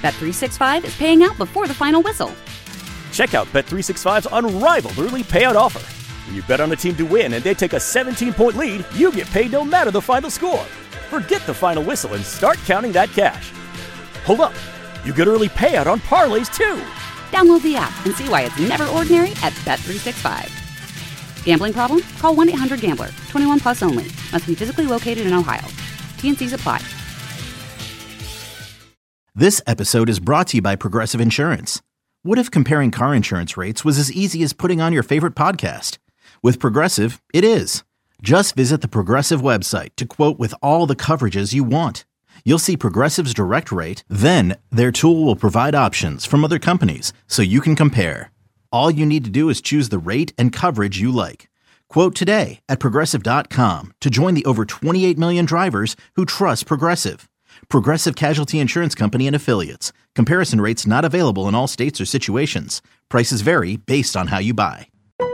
Bet365 is paying out before the final whistle. Check out Bet365's unrivaled early payout offer. When you bet on a team to win and they take a 17-point lead, you get paid no matter the final score. Forget the final whistle and start counting that cash. Hold up. You get early payout on parlays, too. Download the app and see why it's never ordinary at Bet365. Gambling problem? Call 1-800-GAMBLER. 21 plus only. Must be physically located in Ohio. T&Cs apply. This episode is brought to you by Progressive Insurance. What if comparing car insurance rates was as easy as putting on your favorite podcast? With Progressive, it is. Just visit the Progressive website to quote with all the coverages you want. You'll see Progressive's direct rate, then their tool will provide options from other companies so you can compare. All you need to do is choose the rate and coverage you like. Quote today at Progressive.com to join the over 28 million drivers who trust Progressive. Progressive Casualty Insurance Company and Affiliates. Comparison rates not available in all states or situations. Prices vary based on how you buy.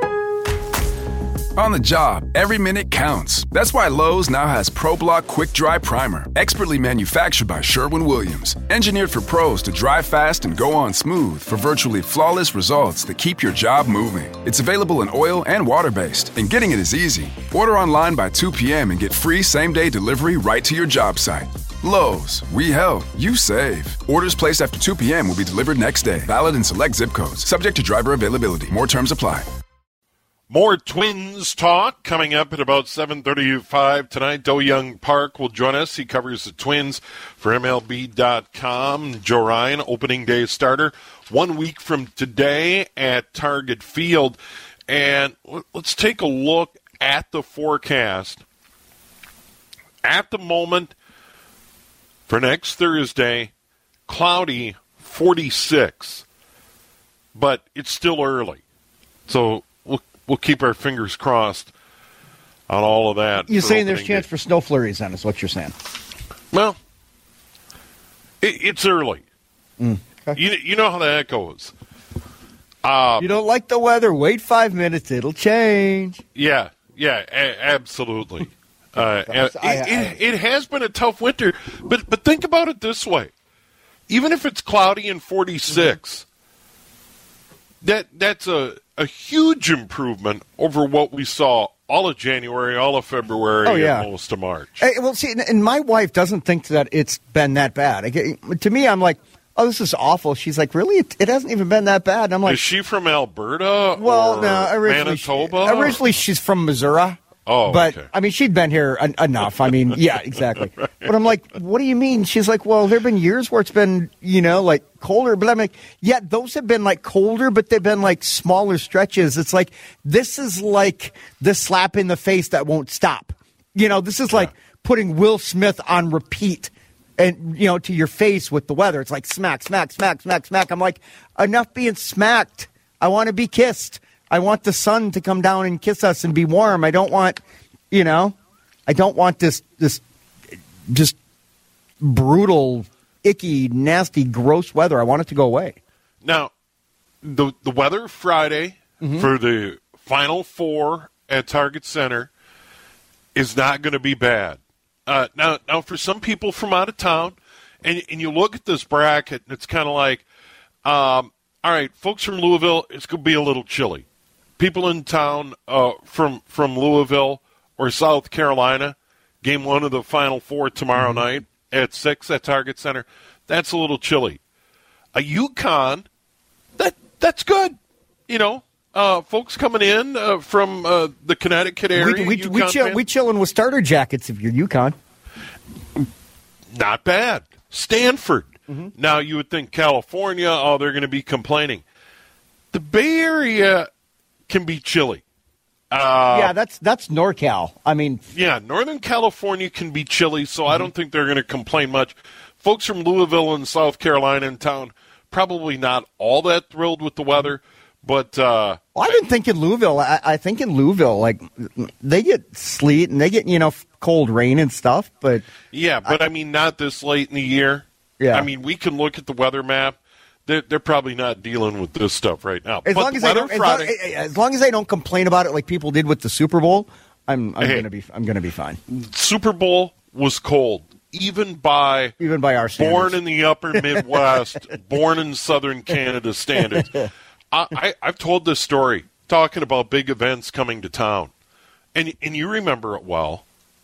On the job, every minute counts. That's why Lowe's now has ProBlock Quick Dry Primer, expertly manufactured by Sherwin-Williams. Engineered for pros to dry fast and go on smooth for virtually flawless results that keep your job moving. It's available in oil and water-based, and getting it is easy. Order online by 2 p.m. and get free same-day delivery right to your job site. Lowe's, we help, you save. Orders placed after 2 p.m. will be delivered next day. Valid in select zip codes. Subject to driver availability. More terms apply. More Twins talk coming up at about 7:35 tonight. Do-Young Park will join us. He covers the Twins for MLB.com. Joe Ryan, opening day starter, 1 week from today at Target Field. And let's take a look at the forecast. At the moment, for next Thursday, cloudy, 46. But it's still early. So we'll keep our fingers crossed on all of that. You're saying there's a chance for snow flurries then, is what you're saying? Well, it's early. Okay. You know how that goes. You don't like the weather, wait 5 minutes, it'll change. Yeah, absolutely. It has been a tough winter, but think about it this way. Even if it's cloudy and 46, that's a huge improvement over what we saw all of January, all of February, and most of March. Hey, well, see, and my wife doesn't think that it's been that bad. To me, I'm like, oh, this is awful. She's like, really? It hasn't even been that bad. And I'm like, is she from Alberta or Manitoba? Originally, she's from Missouri. Oh, but, okay. I mean, she'd been here enough. I mean, yeah, exactly. Right. But I'm like, what do you mean? She's like, well, there have been years where it's been, like colder. But I'm like, yeah, those have been like colder, but they've been like smaller stretches. It's like, this is like the slap in the face that won't stop. This is like putting Will Smith on repeat and, to your face with the weather. It's like smack, smack, smack, smack, smack. I'm like, enough being smacked. I want to be kissed. I want the sun to come down and kiss us and be warm. I don't want, I don't want this just brutal, icky, nasty, gross weather. I want it to go away. Now, the weather Friday for the Final Four at Target Center is not going to be bad. Now, for some people from out of town, and you look at this bracket, and it's kind of like, all right, folks from Louisville, it's going to be a little chilly. People in town from Louisville or South Carolina, game one of the Final Four tomorrow night at 6 at Target Center, that's a little chilly. A UConn, that's good. Folks coming in from the Connecticut area. We chilling with starter jackets if you're UConn. Not bad. Stanford. Now you would think California, they're going to be complaining. The Bay Area can be chilly. That's NorCal. I mean, Northern California can be chilly, so I don't think they're going to complain much. Folks from Louisville and South Carolina in town, probably not all that thrilled with the weather, but I've been thinking Louisville. I think in Louisville, like they get sleet and they get cold rain and stuff, but I mean not this late in the year. Yeah, I mean we can look at the weather map. They're probably not dealing with this stuff right now. As long as they don't complain about it like people did with the Super Bowl, I'm going to be fine. Super Bowl was cold. even by our standards. Born in the upper Midwest, born in southern Canada standards. I've told this story talking about big events coming to town, and you remember it well.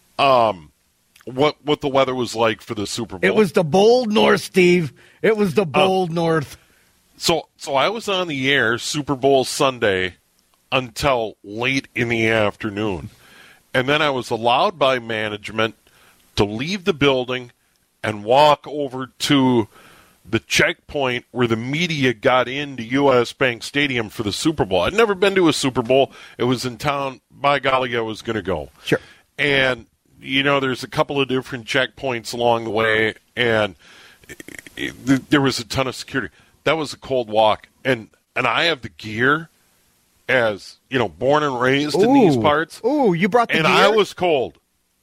What the weather was like for the Super Bowl. It was the bold north, Steve. It was the bold north. So I was on the air Super Bowl Sunday until late in the afternoon. And then I was allowed by management to leave the building and walk over to the checkpoint where the media got into U.S. Bank Stadium for the Super Bowl. I'd never been to a Super Bowl. It was in town. By golly, I was going to go. Sure. And, there's a couple of different checkpoints along the way, and there was a ton of security. That was a cold walk. And I have the gear as, born and raised in these parts. Ooh, you brought the gear? And I was cold.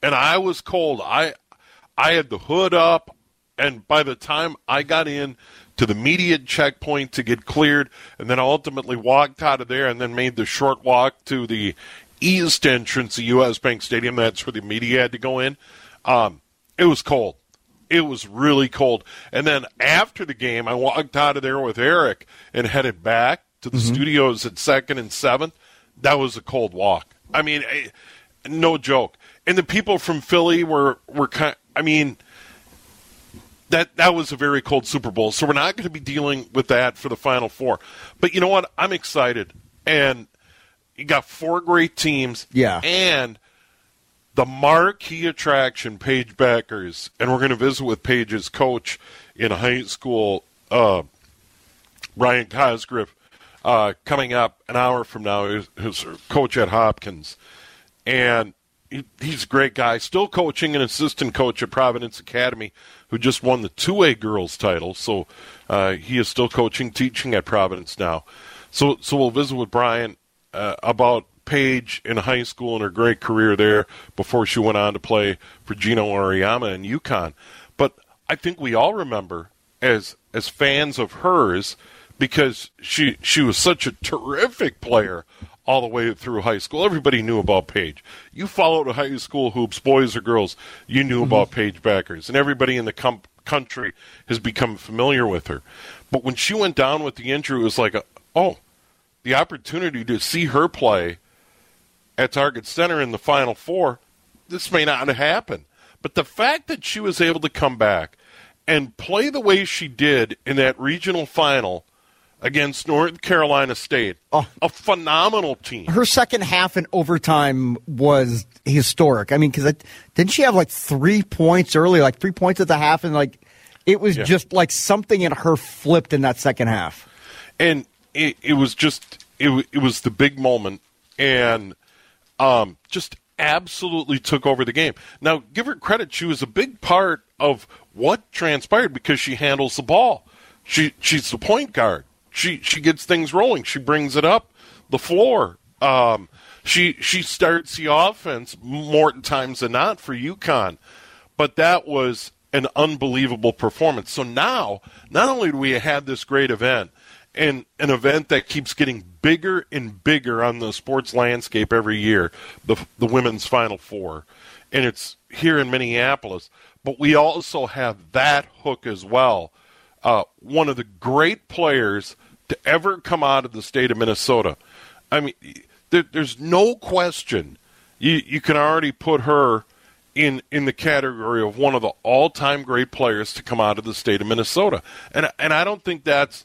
I had the hood up, and by the time I got in to the media checkpoint to get cleared, and then ultimately walked out of there and then made the short walk to the east entrance of U.S. Bank Stadium, that's where the media had to go in, it was cold. It was really cold. And then after the game, I walked out of there with Eric and headed back to the studios at 2nd and 7th. That was a cold walk. I mean, no joke. And the people from Philly were kind. I mean, that was a very cold Super Bowl. So we're not going to be dealing with that for the Final Four. But you know what? I'm excited. And you got 4 great teams. Yeah. And the marquee attraction, Paige Bueckers, and we're going to visit with Paige's coach in high school, Ryan Cosgriff, coming up an hour from now, who's coach at Hopkins. And he's a great guy, still coaching an assistant coach at Providence Academy, who just won the 2A girls title. So he is still coaching, teaching at Providence now. So we'll visit with Brian about Paige in high school and her great career there before she went on to play for Gino Auriemma in UConn. But I think we all remember as fans of hers, because she was such a terrific player all the way through high school. Everybody knew about Paige. You followed high school hoops, boys or girls, you knew about Paige Bueckers. And everybody in the country has become familiar with her. But when she went down with the injury, it was like, the opportunity to see her play at Target Center in the Final Four, this may not happen. But the fact that she was able to come back and play the way she did in that regional final against North Carolina State, a phenomenal team. Her second half in overtime was historic. I mean, because didn't she have like 3 points early, like 3 points at the half, and like it was just like something in her flipped in that second half. And it was just it was the big moment, and just absolutely took over the game. Now, give her credit; she was a big part of what transpired because she handles the ball. She's the point guard. She gets things rolling. She brings it up the floor. She starts the offense more times than not for UConn. But that was an unbelievable performance. So now, not only do we have this great event, and an event that keeps getting bigger and bigger on the sports landscape every year, the Women's Final Four, and it's here in Minneapolis, but we also have that hook as well. One of the great players to ever come out of the state of Minnesota. I mean, there's no question you can already put her in the category of one of the all-time great players to come out of the state of Minnesota. And I don't think that's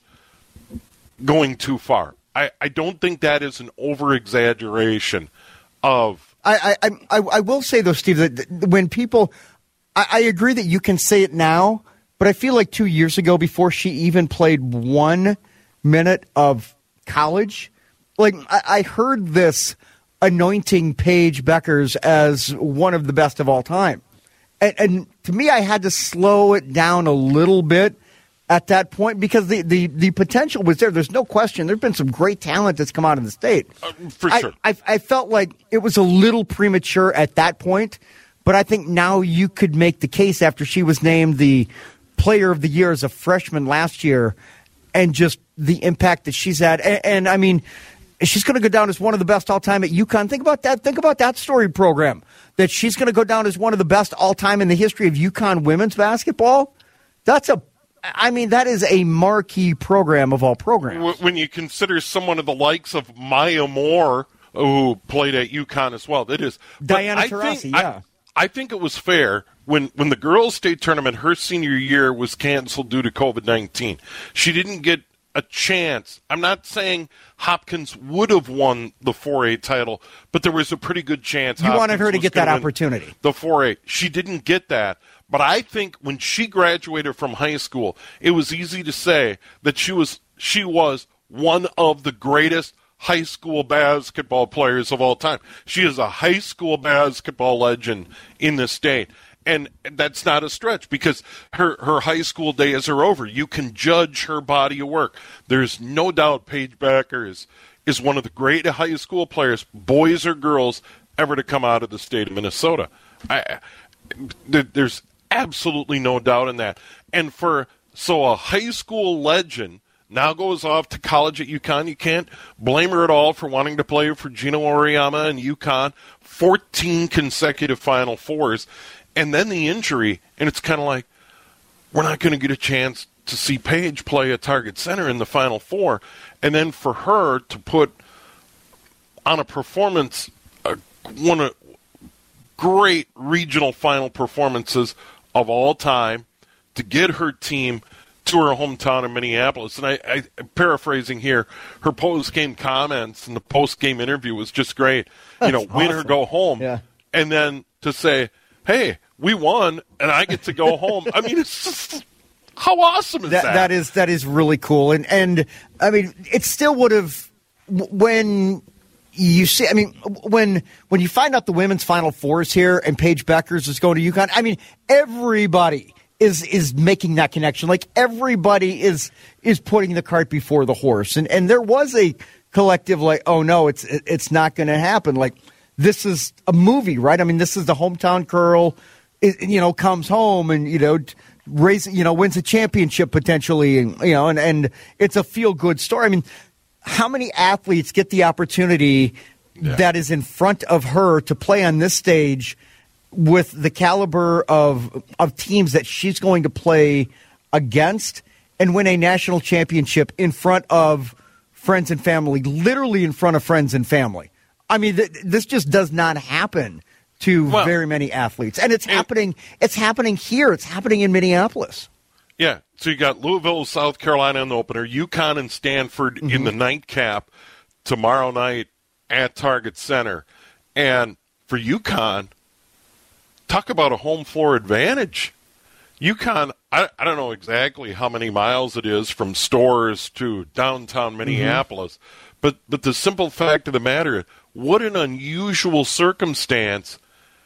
going too far. I don't think that is an over-exaggeration of... I will say, though, Steve, that when people... I agree that you can say it now, but I feel like 2 years ago, before she even played 1 minute of college, like I heard this anointing Paige Bueckers as one of the best of all time. And to me, I had to slow it down a little bit at that point because the potential was there. There's no question. There's been some great talent that's come out of the state. For sure. I felt like it was a little premature at that point, but I think now you could make the case after she was named the Player of the Year as a freshman last year and just the impact that she's had. And I mean, she's going to go down as one of the best all-time at UConn. Think about that. Think about that story program, that she's going to go down as one of the best all-time in the history of UConn women's basketball. That is a marquee program of all programs. When you consider someone of the likes of Maya Moore, who played at UConn as well, that is. Diana Taurasi, yeah. I think it was fair when the girls' state tournament, her senior year, was canceled due to COVID-19. She didn't get a chance. I'm not saying Hopkins would have won the 4A title, but there was a pretty good chance. You wanted her to get that opportunity. The 4A. She didn't get that. But I think when she graduated from high school, it was easy to say that she was one of the greatest high school basketball players of all time. She is a high school basketball legend in the state. And that's not a stretch because her high school days are over. You can judge her body of work. There's no doubt Paige Becker is one of the great high school players, boys or girls, ever to come out of the state of Minnesota. There's absolutely no doubt in that. And so a high school legend now goes off to college at UConn. You can't blame her at all for wanting to play for Gino Auriemma and UConn. 14 consecutive Final Fours. And then the injury, and it's kind of like, we're not going to get a chance to see Paige play at Target Center in the Final Four. And then for her to put on a performance, one of great regional final performances of all time, to get her team to her hometown in Minneapolis. And I paraphrasing here, her post-game comments and the post-game interview was just great. That's win awesome. Or go home. Yeah. And then to say, hey, we won, and I get to go home. I mean, it's just, how awesome is that? That is really cool. And I mean, it still would have, when you see, I mean, when you find out the women's Final Fours here and Paige Beckers is going to UConn, I mean, everybody is making that connection. Like, everybody is putting the cart before the horse. And there was a collective like, oh no, it's not going to happen. Like, this is a movie, right? I mean, this is the hometown girl, comes home and, wins a championship potentially, and it's a feel-good story. I mean, how many athletes get the opportunity that is in front of her to play on this stage with the caliber of teams that she's going to play against and win a national championship in front of friends and family, literally in front of friends and family? I mean, this just does not happen to very many athletes. And it's happening here. It's happening in Minneapolis. Yeah, so you got Louisville, South Carolina in the opener, UConn and Stanford in the nightcap tomorrow night at Target Center. And for UConn, talk about a home floor advantage. UConn, I don't know exactly how many miles it is from Storrs to downtown Minneapolis, but the simple fact of the matter, what an unusual circumstance.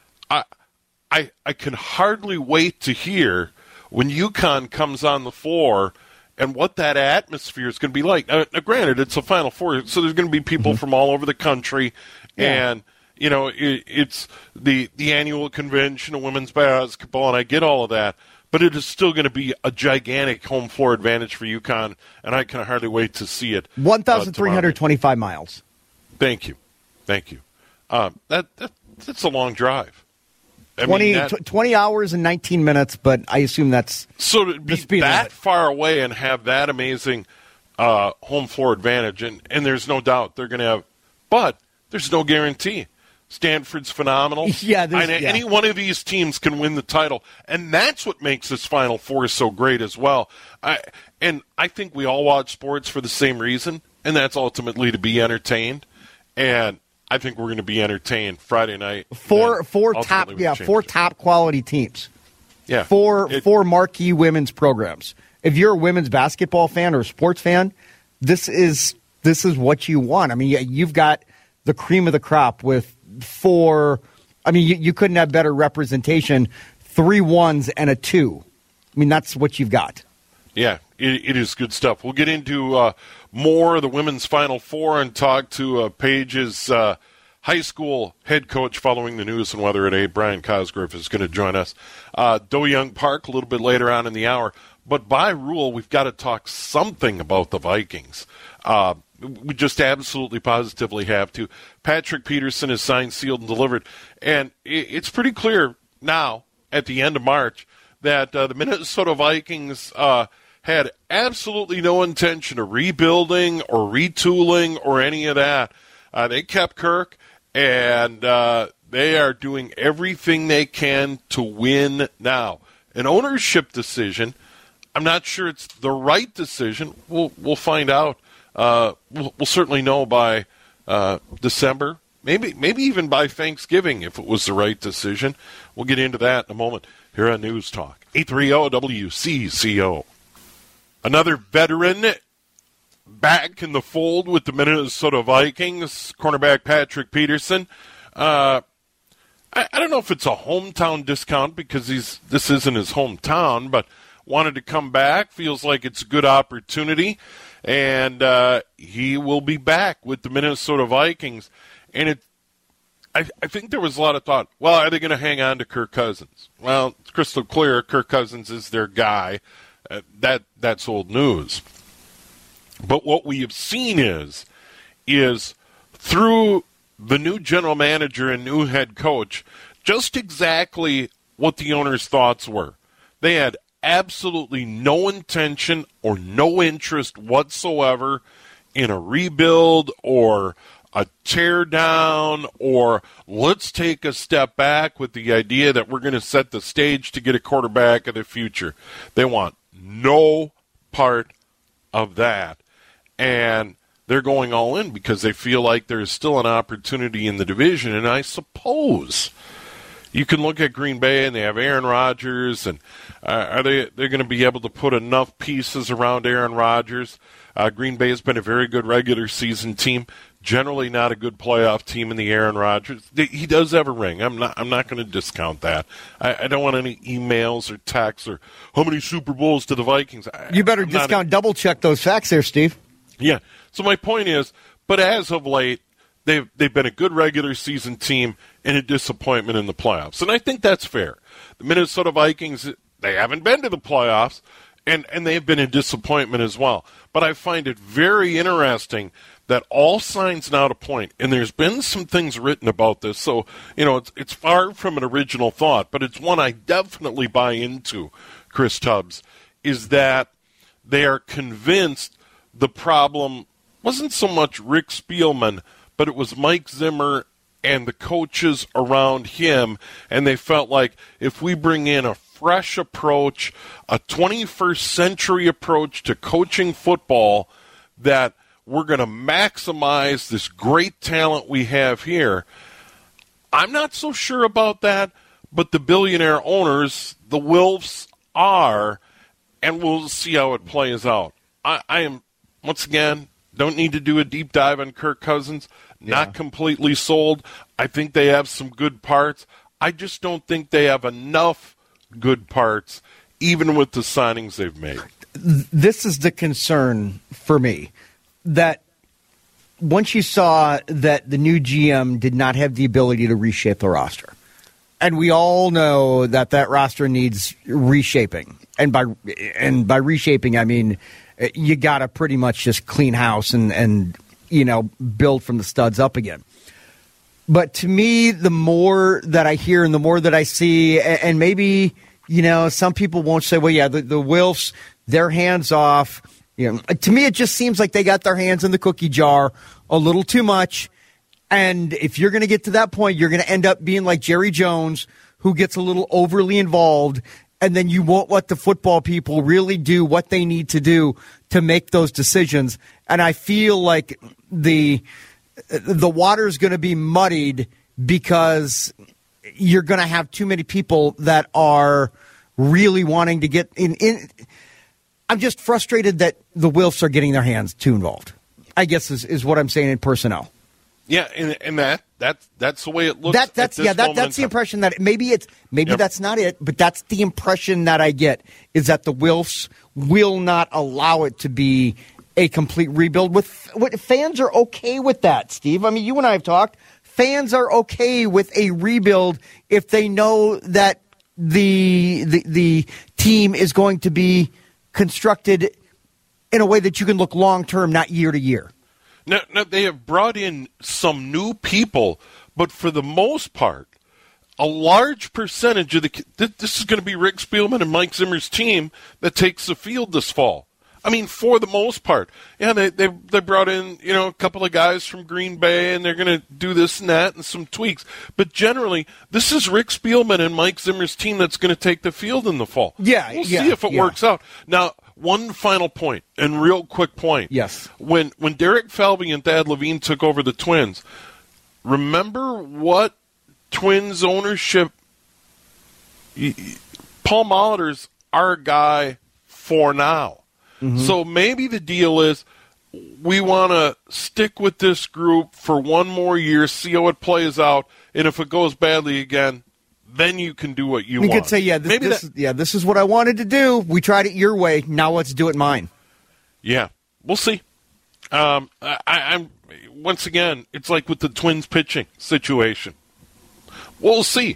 I can hardly wait to hear when UConn comes on the floor and what that atmosphere is going to be like. Now, granted, it's a Final Four, so there's going to be people from all over the country, and it's the annual convention of women's basketball, and I get all of that. But it is still going to be a gigantic home floor advantage for UConn, and I can hardly wait to see it. 1,325 miles. Thank you. That's a long drive. 20 hours and 19 minutes, but I assume that's so to be that far away and have that amazing home floor advantage, and there's no doubt they're going to have, but there's no guarantee. Stanford's phenomenal. Any one of these teams can win the title, and that's what makes this Final Four so great as well. I think we all watch sports for the same reason, and that's ultimately to be entertained. And I think we're going to be entertained Friday night. Four top quality teams. Yeah, four marquee women's programs. If you're a women's basketball fan or a sports fan, this is what you want. I mean, you've got the cream of the crop with four. I mean, you couldn't have better representation. 3 1s and a 2. I mean, that's what you've got. Yeah, it is good stuff. We'll get into more of the women's Final Four and talk to Paige's high school head coach following the news and weather at 8. Brian Cosgrove is going to join us. Do-Young Park a little bit later on in the hour. But by rule, we've got to talk something about the Vikings. We just absolutely positively have to. Patrick Peterson is signed, sealed, and delivered. And it's pretty clear now, at the end of March, that the Minnesota Vikings had absolutely no intention of rebuilding or retooling or any of that. They kept Kirk, and they are doing everything they can to win now. An ownership decision, I'm not sure it's the right decision. We'll find out. We'll certainly know by December, maybe even by Thanksgiving if it was the right decision. We'll get into that in a moment here on News Talk 830 WCCO. Another veteran back in the fold with the Minnesota Vikings, cornerback Patrick Peterson. I don't know if it's a hometown discount because this isn't his hometown, but wanted to come back, feels like it's a good opportunity, and he will be back with the Minnesota Vikings. And I think there was a lot of thought, well, are they going to hang on to Kirk Cousins? Well, it's crystal clear Kirk Cousins is their guy. That's old news. But what we have seen is through the new general manager and new head coach, just exactly what the owner's thoughts were. They had absolutely no intention or no interest whatsoever in a rebuild or a tear down or let's take a step back with the idea that we're going to set the stage to get a quarterback of the future. They want no part of that. And they're going all in because they feel like there's still an opportunity in the division. And I suppose you can look at Green Bay and they have Aaron Rodgers, and they're going to be able to put enough pieces around Aaron Rodgers. Green Bay has been a very good regular season team, generally not a good playoff team in the Aaron Rodgers. He does have a ring. I'm not going to discount that. I don't want any emails or texts or how many Super Bowls to the Vikings. You better double check those facts there, Steve. Yeah. So my point is, but as of late, they've been a good regular season team and a disappointment in the playoffs. And I think that's fair. The Minnesota Vikings, they haven't been to the playoffs, and they've been a disappointment as well. But I find it very interesting that all signs now to point, and there's been some things written about this, so, it's far from an original thought, but it's one I definitely buy into, Chris Tubbs, is that they are convinced the problem wasn't so much Rick Spielman, but it was Mike Zimmer and the coaches around him, and they felt like if we bring in a fresh approach, a 21st century approach to coaching football, that we're going to maximize this great talent we have here. I'm not so sure about that, but the billionaire owners, the Wilfs, are, and we'll see how it plays out. I am, once again, don't need to do a deep dive on Kirk Cousins. Not completely sold. I think they have some good parts. I just don't think they have enough good parts, even with the signings they've made. This is the concern for me, that once you saw that the new GM did not have the ability to reshape the roster, and we all know that roster needs reshaping, and by reshaping I mean you got to pretty much just clean house and build from the studs up again. But to me, the more that I hear and the more that I see, and maybe, some people won't say, well, yeah, the Wilfs, their hands off. To me, it just seems like they got their hands in the cookie jar a little too much. And if you're going to get to that point, you're going to end up being like Jerry Jones, who gets a little overly involved, and then you won't let the football people really do what they need to do to make those decisions. And I feel like the water is going to be muddied because you're going to have too many people that are really wanting to get in. I'm just frustrated that the Wilfs are getting their hands too involved, I guess is what I'm saying in personnel. Yeah, and that's the way it looks. That's the impression that maybe that's not it, but that's the impression that I get, is that the Wilfs will not allow it to be a complete rebuild. Fans are okay with that, Steve. I mean, you and I have talked. Fans are okay with a rebuild if they know that the team is going to be constructed in a way that you can look long term, not year to year. Now, they have brought in some new people, but for the most part, a large percentage of this is going to be Rick Spielman and Mike Zimmer's team that takes the field this fall. I mean, for the most part. Yeah, they brought in, a couple of guys from Green Bay, and they're going to do this and that and some tweaks. But generally, this is Rick Spielman and Mike Zimmer's team that's going to take the field in the fall. Yeah, we'll see if it works out. Now, one final point, and real quick point. Yes. When Derek Falvey and Thad Levine took over the Twins, remember what Twins ownership, Paul Molitor's our guy for now. Mm-hmm. So maybe the deal is we want to stick with this group for one more year, see how it plays out, and if it goes badly again, then you can do what you want. You could say, this is what I wanted to do. We tried it your way. Now let's do it mine. Yeah, we'll see. I'm once again, it's like with the Twins pitching situation. We'll see.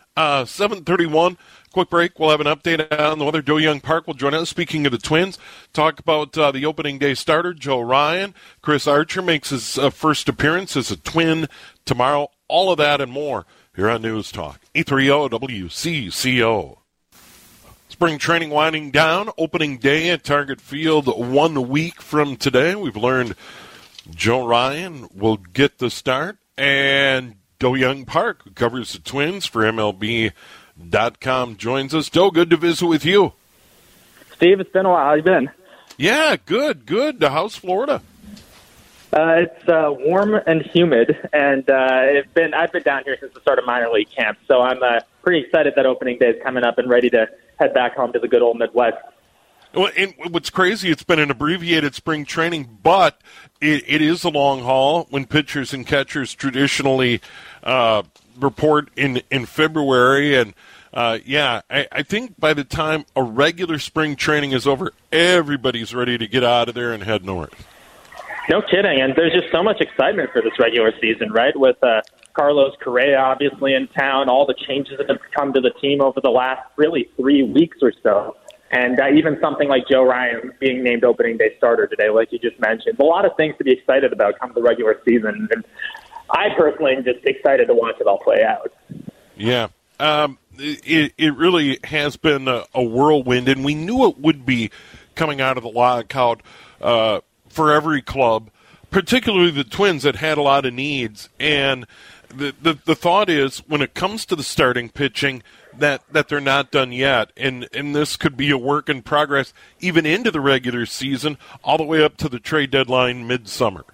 7:31. Quick break. We'll have an update on the weather. Do-Young Park will join us. Speaking of the Twins, talk about the opening day starter, Joe Ryan. Chris Archer makes his first appearance as a Twin tomorrow. All of that and more here on News Talk 830 WCCO. Spring training winding down. Opening day at Target Field 1 week from today. We've learned Joe Ryan will get the start. And Do-Young Park, who covers the Twins for MLB.com, joins us. Joe, good to visit with you. Steve, it's been a while. How you been? Yeah, good. How's Florida? It's warm and humid, and I've been down here since the start of minor league camp, so I'm pretty excited that opening day is coming up and ready to head back home to the good old Midwest. Well, and what's crazy, it's been an abbreviated spring training, but it is a long haul when pitchers and catchers traditionally report in February. And, I think by the time a regular spring training is over, everybody's ready to get out of there and head north. No kidding. And there's just so much excitement for this regular season, right? With Carlos Correa obviously in town, all the changes that have come to the team over the last really 3 weeks or so. And even something like Joe Ryan being named opening day starter today, like you just mentioned. A lot of things to be excited about come the regular season. And I personally am just excited to watch it all play out. Yeah. It really has been a whirlwind, and we knew it would be coming out of the lockout for every club, particularly the Twins that had a lot of needs. And the thought is, when it comes to the starting pitching, that they're not done yet, and this could be a work in progress even into the regular season, all the way up to the trade deadline midsummer.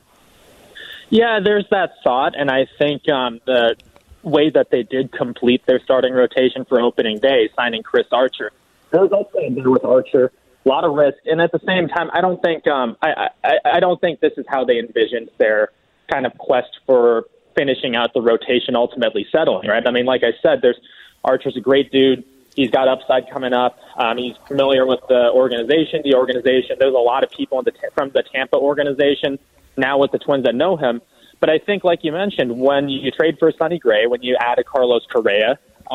Yeah, there's that thought, and I think the way that they did complete their starting rotation for opening day, signing Chris Archer, there was also a deal with Archer, a lot of risk, and at the same time, I don't think I don't think this is how they envisioned their kind of quest for finishing out the rotation, ultimately settling. Right? I mean, like I said, Archer's a great dude. He's got upside coming up. He's familiar with the organization. There's a lot of people from the Tampa organization now with the Twins that know him. But I think, like you mentioned, when you trade for Sonny Gray, when you add a Carlos Correa,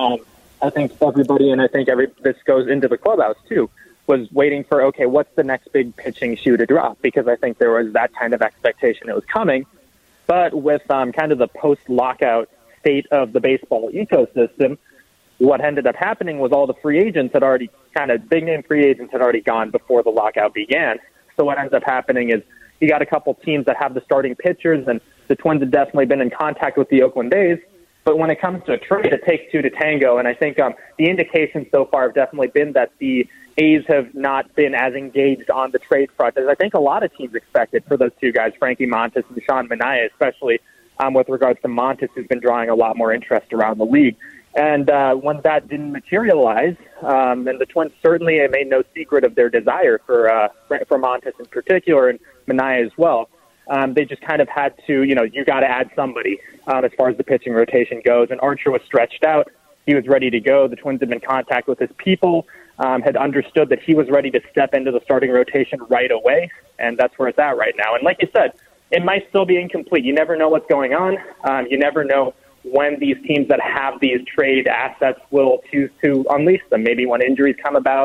I think everybody, and I think this goes into the clubhouse too, was waiting for, okay, what's the next big pitching shoe to drop? Because I think there was that kind of expectation it was coming. But with kind of the post-lockout state of the baseball ecosystem, what ended up happening was all the free agents had already big-name free agents had already gone before the lockout began. So what ends up happening is you got a couple teams that have the starting pitchers, and the Twins have definitely been in contact with the Oakland A's. But when it comes to a trade, it takes two to tango. And I think the indications so far have definitely been that the A's have not been as engaged on the trade front as I think a lot of teams expected for those two guys, Frankie Montas and Sean Manaea, especially with regards to Montas, who's been drawing a lot more interest around the league. And when that didn't materialize, and the Twins certainly made no secret of their desire for Montas in particular and Manaea as well, they just kind of had to, you got to add somebody as far as the pitching rotation goes. And Archer was stretched out. He was ready to go. The Twins had been in contact with his people, had understood that he was ready to step into the starting rotation right away. And that's where it's at right now. And like you said, it might still be incomplete. You never know what's going on. You never know when these teams that have these trade assets will choose to unleash them. Maybe when injuries come about or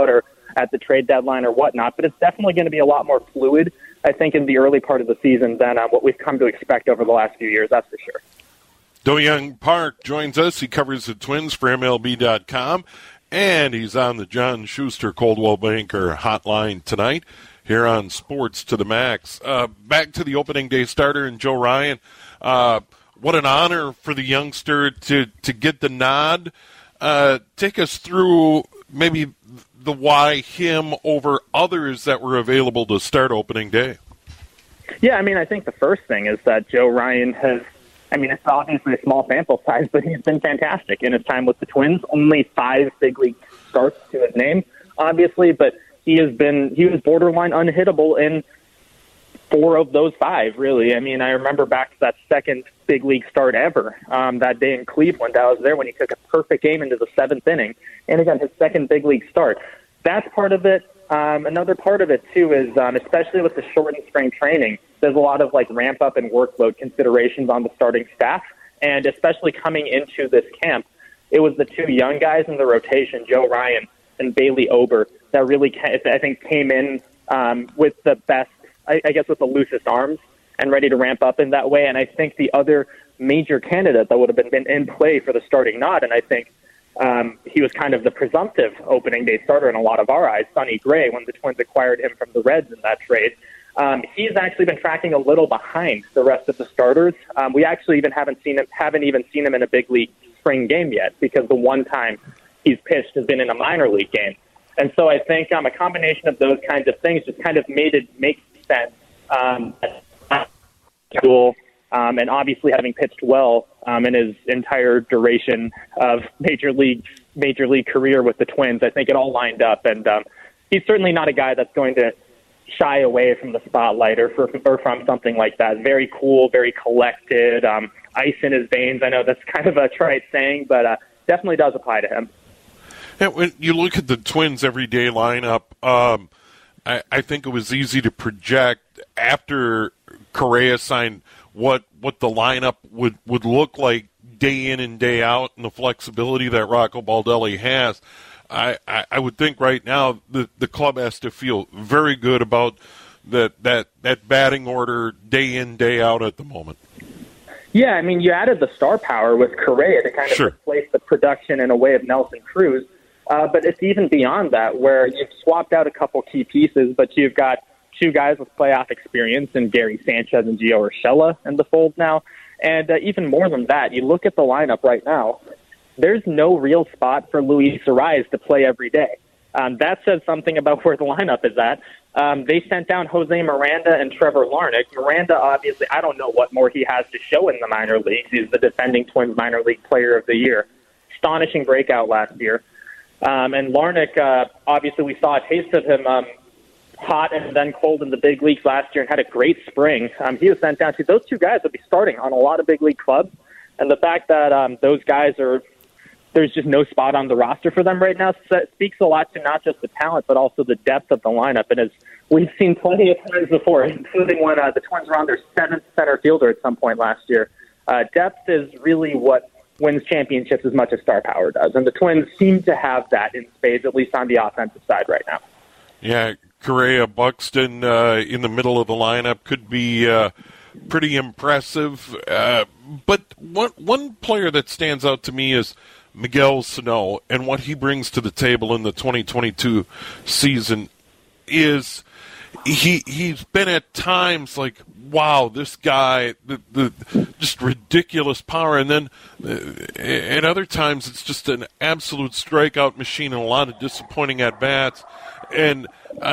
at the trade deadline or whatnot. But it's definitely going to be a lot more fluid, I think, in the early part of the season than what we've come to expect over the last few years, that's for sure. Do-Young Park joins us. He covers the Twins for MLB.com, and he's on the John Schuster Coldwell Banker hotline tonight here on Sports to the Max. Back to the opening day starter and Joe Ryan. What an honor for the youngster to get the nod. Take us through maybe the why him over others that were available to start opening day. Yeah, I mean, I think the first thing is that Joe Ryan has, I mean, it's obviously a small sample size, but he's been fantastic in his time with the Twins. Only 5 big league starts to his name, obviously, but he was borderline unhittable in 4 of those 5, really. I mean, I remember back to that second big league start ever, that day in Cleveland. I was there when he took a perfect game into the 7th inning, and again, his second big league start. That's part of it. Another part of it, too, is especially with the shortened spring training, there's a lot of ramp up and workload considerations on the starting staff. And especially coming into this camp, it was the 2 young guys in the rotation, Joe Ryan and Bailey Ober, that really, I think, came in with the best, I guess, with the loosest arms and ready to ramp up in that way. And I think the other major candidate that would have been in play for the starting nod, and I think he was kind of the presumptive opening day starter in a lot of our eyes, Sonny Gray, when the Twins acquired him from the Reds in that trade. He's actually been tracking a little behind the rest of the starters. We actually even haven't even seen him in a big league spring game yet, because the one time he's pitched has been in a minor league game. And so I think a combination of those kinds of things just kind of made it make sense. And obviously having pitched well in his entire duration of major league career with the Twins, I think it all lined up. And he's certainly not a guy that's going to shy away from the spotlight or from something like that. Very cool, very collected, ice in his veins. I know that's kind of a trite saying, but definitely does apply to him. Yeah, when you look at the Twins' everyday lineup, I think it was easy to project after Correa signed what the lineup would look like day in and day out, and the flexibility that Rocco Baldelli has. I would think right now the club has to feel very good about that batting order day in, day out at the moment. Yeah, I mean, you added the star power with Correa to kind of replace the production in a way of Nelson Cruz. But it's even beyond that, where you've swapped out a couple key pieces, but you've got 2 guys with playoff experience in Gary Sanchez and Gio Urshela in the fold now. And even more than that, you look at the lineup right now, there's no real spot for Luis Arraez to play every day. That says something about where the lineup is at. They sent down Jose Miranda and Trevor Larnach. Miranda, obviously, I don't know what more he has to show in the minor leagues. He's the defending Twins minor league player of the year. Astonishing breakout last year. And Larnach, obviously, we saw a taste of him hot and then cold in the big leagues last year and had a great spring. He was sent down to those 2 guys would be starting on a lot of big league clubs. And the fact that those guys there's just no spot on the roster for them right now speaks a lot to not just the talent, but also the depth of the lineup. And as we've seen plenty of times before, including when the Twins were on their 7th center fielder at some point last year, depth is really what wins championships as much as star power does. And the Twins seem to have that in spades, at least on the offensive side right now. Yeah, Correa, Buxton in the middle of the lineup could be pretty impressive. But one player that stands out to me is Miguel Sano, and what he brings to the table in the 2022 season is he's been at times like, wow, this guy, the just ridiculous power, and then at other times it's just an absolute strikeout machine and a lot of disappointing at-bats. And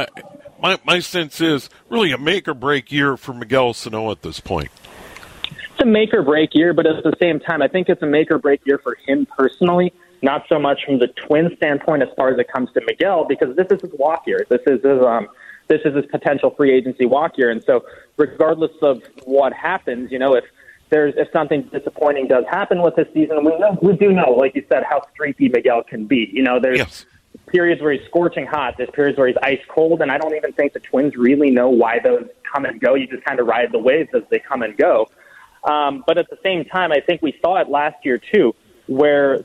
my sense is really a make-or-break year for Miguel Sano at this point. It's a make-or-break year, but at the same time, I think it's a make-or-break year for him personally, not so much from the Twins standpoint as far as it comes to Miguel, because this is his walk year. This is his potential free agency walk year. And so regardless of what happens, if something disappointing does happen with this season, we do know, like you said, how streaky Miguel can be. There's periods where he's scorching hot, there's periods where he's ice cold, and I don't even think the Twins really know why those come and go. You just kind of ride the waves as they come and go. But at the same time, I think we saw it last year too, where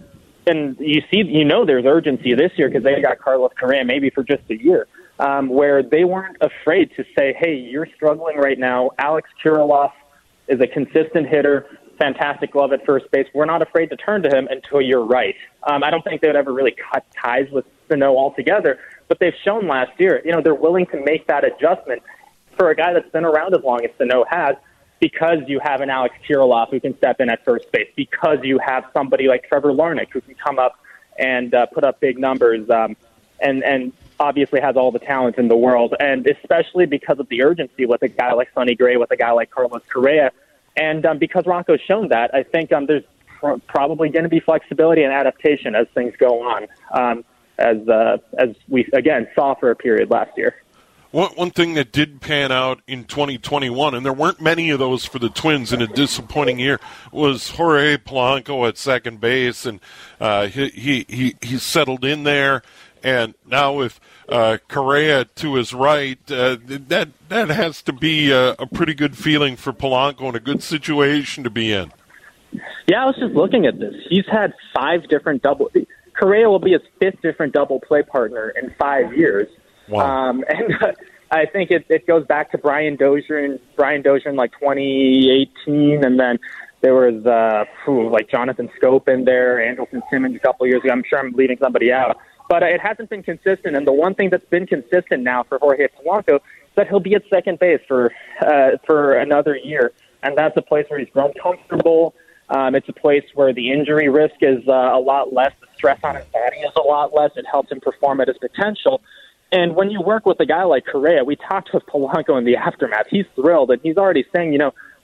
and there's urgency this year because they got Carlos Correa maybe for just a year, where they weren't afraid to say, hey, you're struggling right now. Alex Kirilloff is a consistent hitter, fantastic glove at first base. We're not afraid to turn to him until you're right. I don't think they would ever really cut ties with Sano altogether, but they've shown last year, they're willing to make that adjustment for a guy that's been around as long as Sano has, because you have an Alex Kirilloff who can step in at first base, because you have somebody like Trevor Larnach who can come up and put up big numbers, and obviously has all the talent in the world, and especially because of the urgency with a guy like Sonny Gray, with a guy like Carlos Correa. And because Rocco's shown that, I think there's probably going to be flexibility and adaptation as things go on, as we, again, saw for a period last year. One thing that did pan out in 2021, and there weren't many of those for the Twins in a disappointing year, was Jorge Polanco at second base, and he settled in there. And now with Correa to his right, that has to be a pretty good feeling for Polanco and a good situation to be in. Yeah, I was just looking at this. He's had 5 different Correa will be his 5th different double play partner in 5 years. Wow. And I think it goes back to Brian Dozier in like 2018, and then there was like Jonathan Scope in there, Andrelton Simmons a couple years ago. I'm sure I'm leaving somebody out. But it hasn't been consistent, and the one thing that's been consistent now for Jorge Polanco is that he'll be at second base for another year, and that's a place where he's grown comfortable. It's a place where the injury risk is a lot less, the stress on his body is a lot less. It helps him perform at his potential. And when you work with a guy like Correa, we talked with Polanco in the aftermath. He's thrilled, and he's already saying,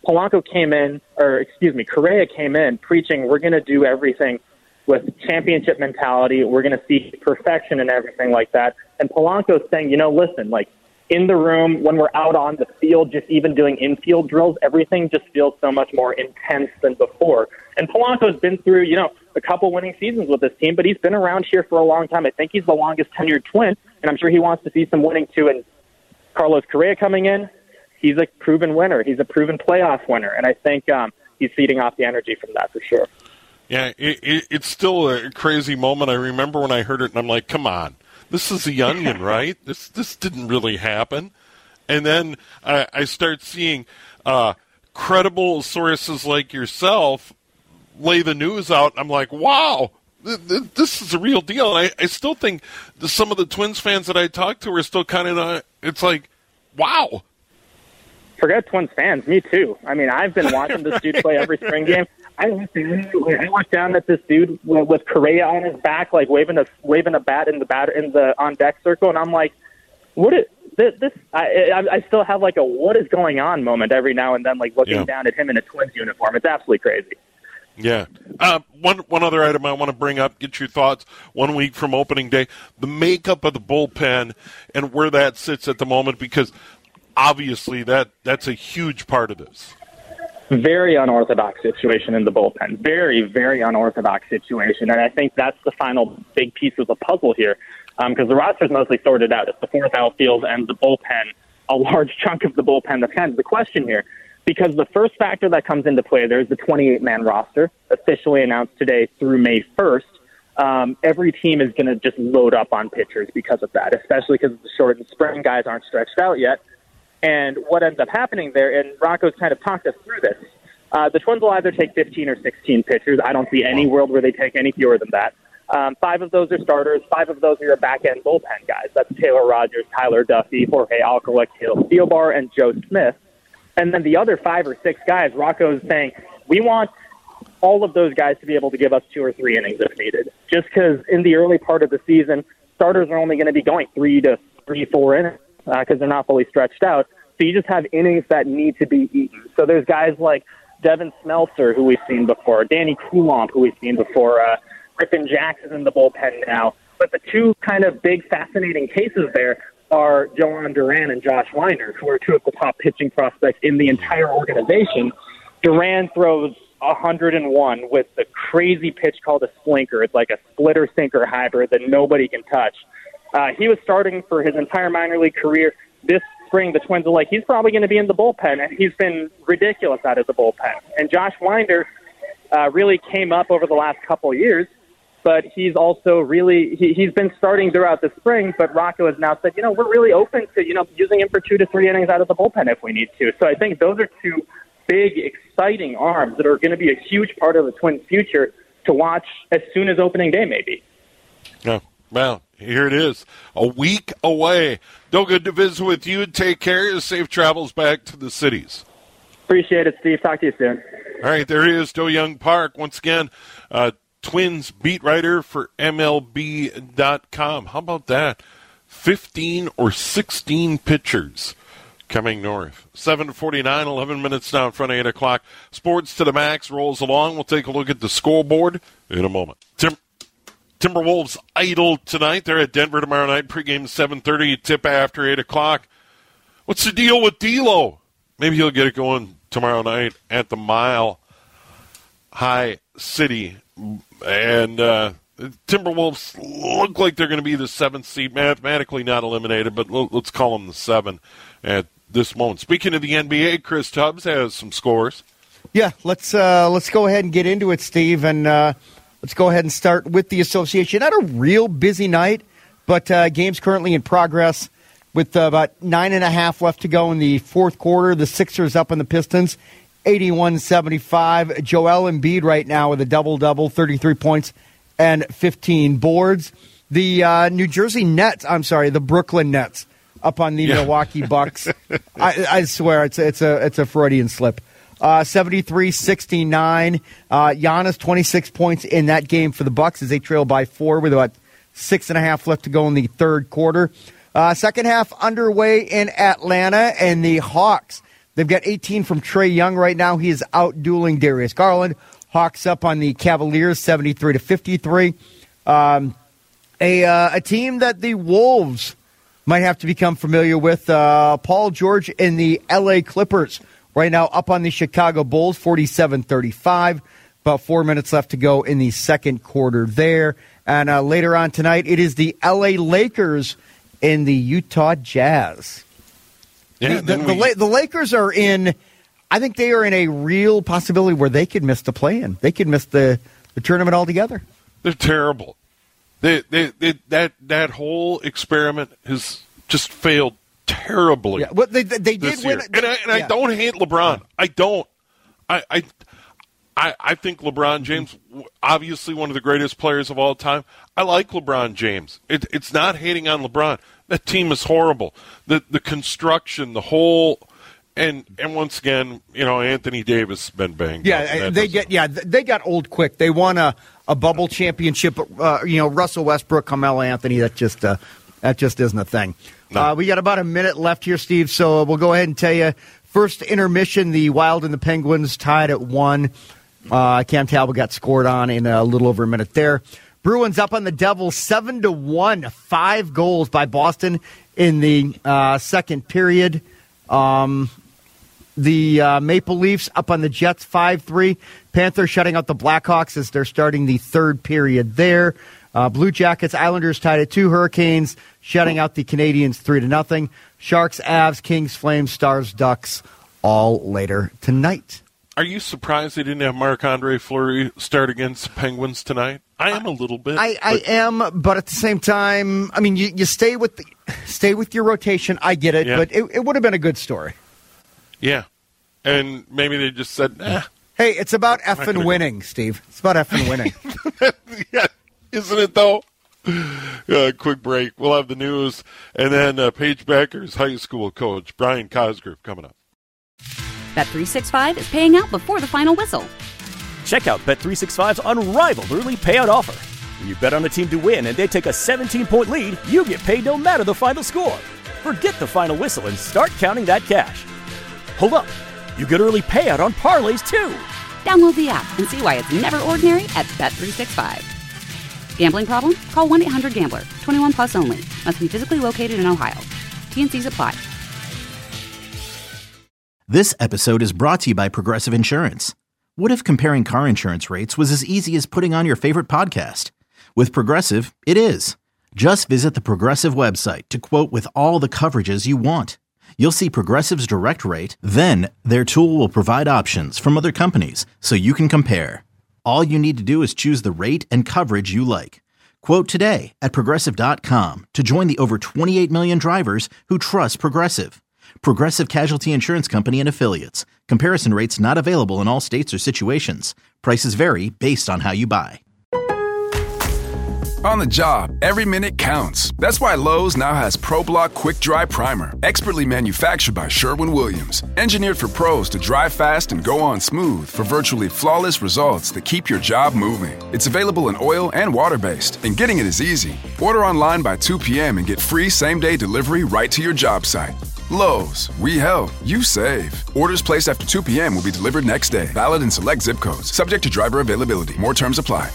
Correa came in preaching, we're going to do everything with championship mentality. We're going to see perfection and everything like that. And Polanco's saying, listen, like in the room, when we're out on the field, just even doing infield drills, everything just feels so much more intense than before. And Polanco's been through, a couple winning seasons with this team, but he's been around here for a long time. I think he's the longest tenured Twin, and I'm sure he wants to see some winning too. And Carlos Correa coming in, he's a proven winner. He's a proven playoff winner. And I think he's feeding off the energy from that for sure. Yeah, it's still a crazy moment. I remember when I heard it, and I'm like, come on, this is The Onion, right? This didn't really happen. And then I start seeing credible sources like yourself lay the news out, and I'm like, wow, this is a real deal. And I still think some of the Twins fans that I talk to are still kind of, it's like, wow. Forget Twins fans, me too. I mean, I've been watching this dude play every spring game. I looked down at this dude with Correa on his back, like waving a bat in the on deck circle, and I'm like, what is this? I still have like a what is going on moment every now and then, like looking down at him in a Twins uniform. It's absolutely crazy. Yeah. One other item I want to bring up, get your thoughts. 1 week from opening day, the makeup of the bullpen and where that sits at the moment, because obviously that's a huge part of this. Very unorthodox situation in the bullpen. Very, very unorthodox situation. And I think that's the final big piece of the puzzle here, because the roster's mostly sorted out. It's the 4th outfield and the bullpen, a large chunk of the bullpen. That's kind of the question here, because the first factor that comes into play, there's the 28-man roster, officially announced today through May 1st. Every team is going to just load up on pitchers because of that, especially because of the shortened spring. Guys aren't stretched out yet. And what ends up happening there, and Rocco's kind of talked us through this, the Twins will either take 15 or 16 pitchers. I don't see any world where they take any fewer than that. 5 of those are starters. 5 of those are your back-end bullpen guys. That's Taylor Rogers, Tyler Duffy, Jorge Alcala, Caleb Steelbar, and Joe Smith. And then the other 5 or 6 guys, Rocco's saying, we want all of those guys to be able to give us 2 or 3 innings if needed. Just because in the early part of the season, starters are only going to be going 3 to 4 innings. Because they're not fully stretched out. So you just have innings that need to be eaten. So there's guys like Devin Smeltzer, who we've seen before, Danny Coulomb, who we've seen before, Griffin Jackson in the bullpen now. But the 2 kind of big fascinating cases there are Joan Duran and Josh Winder, who are 2 of the top pitching prospects in the entire organization. Duran throws 101 with the crazy pitch called a splinker. It's like a splitter-sinker hybrid that nobody can touch. He was starting for his entire minor league career. This spring, the Twins are like, he's probably going to be in the bullpen, and he's been ridiculous out of the bullpen. And Josh Winder really came up over the last couple of years, but he's also really he's been starting throughout the spring. But Rocco has now said, we're really open to using him for 2 to 3 innings out of the bullpen if we need to. So I think those are two big, exciting arms that are going to be a huge part of the Twins' future to watch as soon as opening day, maybe. Yeah. Well, here it is, a week away. Still good to visit with you. Take care. Safe travels back to the cities. Appreciate it, Steve. Talk to you soon. All right, there he is, Do-Young Park. Once again, Twins beat writer for MLB.com. How about that? 15 or 16 pitchers coming north. 7:49, 11 minutes now in front of 8 o'clock. Sports to the Max rolls along. We'll take a look at the scoreboard in a moment. Timberwolves idle tonight. They're at Denver tomorrow night. Pregame 7:30. Tip after 8 o'clock. What's the deal with D'Lo? Maybe he'll get it going tomorrow night at the Mile High City. And Timberwolves look like they're going to be the 7th seed, mathematically not eliminated, but let's call them the 7 at this moment. Speaking of the NBA, Chris Tubbs has some scores. Yeah, let's go ahead and get into it, Steve, and let's go ahead and start with the association. Not a real busy night, but games currently in progress with about 9.5 left to go in the fourth quarter. The Sixers up on the Pistons, 81-75. Joel Embiid right now with a double-double, 33 points and 15 boards. The the Brooklyn Nets up on the Milwaukee Bucks. I swear it's a Freudian slip. 73-69. Giannis, 26 points in that game for the Bucks as they trail by 4 with about 6.5 left to go in the third quarter. Second half underway in Atlanta, and the Hawks, they've got 18 from Trae Young right now. He is out-dueling Darius Garland. Hawks up on the Cavaliers, 73-53. A team that the Wolves might have to become familiar with. Paul George and the L.A. Clippers right now up on the Chicago Bulls, 47-35. About 4 minutes left to go in the second quarter there. And later on tonight, it is the L.A. Lakers and the Utah Jazz. Yeah, the Lakers are in, I think they are in a real possibility where they could miss the play-in. They could miss the tournament altogether. They're terrible. That whole experiment has just failed terribly. Yeah, well, they did win. I don't hate LeBron. I don't. I think LeBron James, obviously one of the greatest players of all time. I like LeBron James. It's not hating on LeBron. That team is horrible. The construction, the whole, and once again, Anthony Davis has been banged. Yeah, they got old quick. They won a bubble championship. Russell Westbrook, Carmelo Anthony. That just isn't a thing. No. We got about a minute left here, Steve. So we'll go ahead and tell you. First intermission, the Wild and the Penguins tied at 1. Cam Talbot got scored on in a little over a minute there. Bruins up on the Devils 7-1, 5 goals by Boston in the second period. The Maple Leafs up on the Jets 5-3. Panthers shutting out the Blackhawks as they're starting the third period there. Blue Jackets, Islanders tied at 2. Hurricanes shutting out the Canadiens 3-0. Sharks, Avs, Kings, Flames, Stars, Ducks, all later tonight. Are you surprised they didn't have Marc-Andre Fleury start against the Penguins tonight? I am a little bit. I am, but at the same time, I mean, you stay with your rotation. I get it, but it would have been a good story. Yeah, and maybe they just said, nah. Hey, it's about effing winning, Steve. It's about effing winning. Yeah, isn't it, though? Quick break. We'll have the news, and then Paige Becker's high school coach, Brian Cosgrove, coming up. Bet365 is paying out before the final whistle. Check out Bet365's unrivaled early payout offer. When you bet on a team to win and they take a 17-point lead, you get paid no matter the final score. Forget the final whistle and start counting that cash. Hold up. You get early payout on parlays, too. Download the app and see why it's never ordinary at Bet365. Gambling problem? Call 1-800-GAMBLER. 21 plus only. Must be physically located in Ohio. T&Cs apply. This episode is brought to you by Progressive Insurance. What if comparing car insurance rates was as easy as putting on your favorite podcast? With Progressive, it is. Just visit the Progressive website to quote with all the coverages you want. You'll see Progressive's direct rate, then their tool will provide options from other companies so you can compare. All you need to do is choose the rate and coverage you like. Quote today at Progressive.com to join the over 28 million drivers who trust Progressive. Progressive Casualty Insurance Company and Affiliates. Comparison rates not available in all states or situations. Prices vary based on how you buy. On the job, every minute counts. That's why Lowe's now has ProBlock Quick Dry Primer, expertly manufactured by Sherwin-Williams. Engineered for pros to dry fast and go on smooth for virtually flawless results that keep your job moving. It's available in oil and water-based, and getting it is easy. Order online by 2 p.m. and get free same-day delivery right to your job site. Lowe's, we help, you save. Orders placed after 2 p.m. will be delivered next day. Valid in select zip codes. Subject to driver availability. More terms apply.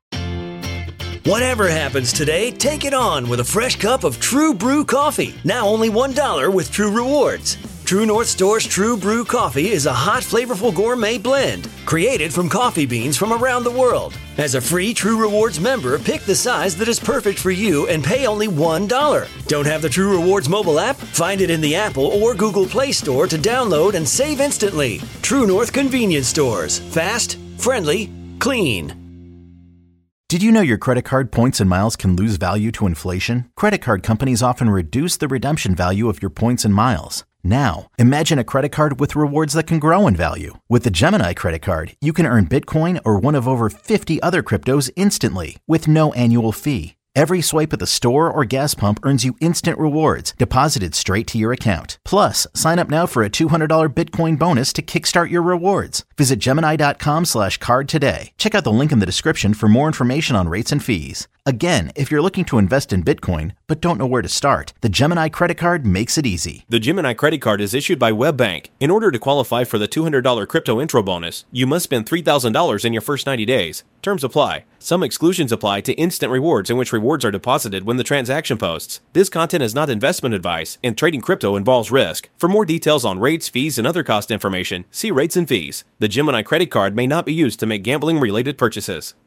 Whatever happens today, take it on with a fresh cup of True Brew coffee. Now only $1 with True Rewards. True North Store's True Brew coffee is a hot, flavorful gourmet blend created from coffee beans from around the world. As a free True Rewards member, pick the size that is perfect for you and pay only $1. Don't have the True Rewards mobile app? Find it in the Apple or Google Play Store to download and save instantly. True North Convenience Stores. Fast, friendly, clean. Did you know your credit card points and miles can lose value to inflation? Credit card companies often reduce the redemption value of your points and miles. Now, imagine a credit card with rewards that can grow in value. With the Gemini credit card, you can earn Bitcoin or one of over 50 other cryptos instantly with no annual fee. Every swipe at the store or gas pump earns you instant rewards deposited straight to your account. Plus, sign up now for a $200 Bitcoin bonus to kickstart your rewards. Visit Gemini.com/card today. Check out the link in the description for more information on rates and fees. Again, if you're looking to invest in Bitcoin but don't know where to start, the Gemini credit card makes it easy. The Gemini credit card is issued by WebBank. In order to qualify for the $200 crypto intro bonus, you must spend $3,000 in your first 90 days. Terms apply. Some exclusions apply to instant rewards in which rewards are deposited when the transaction posts. This content is not investment advice, and trading crypto involves risk. For more details on rates, fees, and other cost information, see rates and fees. The Gemini credit card may not be used to make gambling-related purchases.